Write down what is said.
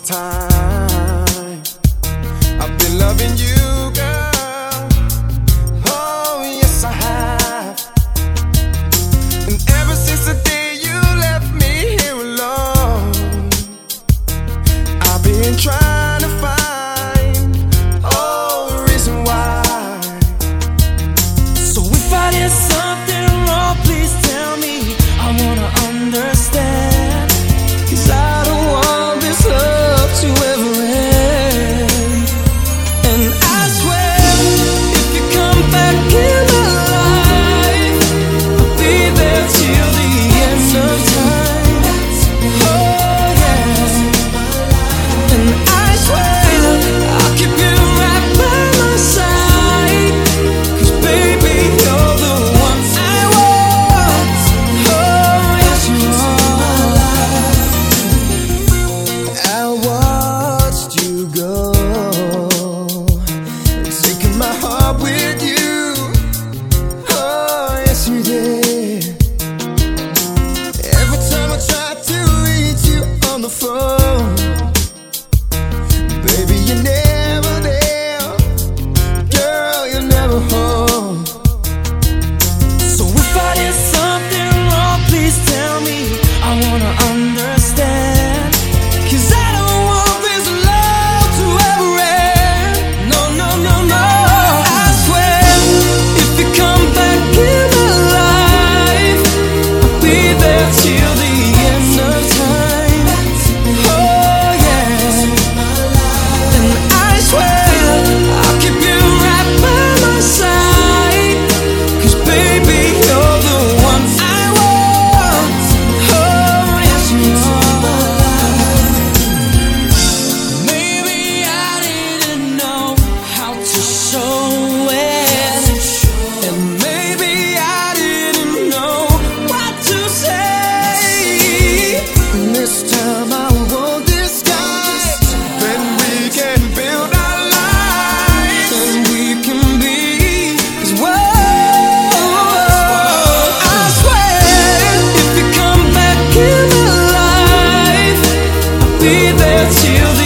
time. I've been loving you, girl. Oh, yes, I have. And ever since the day you left me here alone, I've been trying to find, oh, the reason why. So if I did something wrong, please tell me. I wanna understand, 'cause I don't want this love to ever end. And I swear, if you come back in my life, I'll be there till the end of time. Oh yeah. And I swear, I'll keep you right by my side, 'cause baby, you're the one I want. Oh yes, you are. I watched you go, taking my heart with you. Oh, yes, you did. Every time I tried to reach you on the phone, baby, you're never there. Girl, you're never home. So if I did something wrong, please tell me. I wanna understand, 'cause I don't want this love to ever end. No, no, no, no. I swear, if you come back in my life, I'll be there till the end of time. Oh yeah. And I swear, I'll keep you right by my side, 'cause baby, you're the one I want. Oh yes, you are. Maybe I didn't know how to show it, and maybe I didn't know what to say. This time I won't disguise, then we can build our lives. And we can be, 'cause whoa, I swear, if you come back in my life, I'll be there till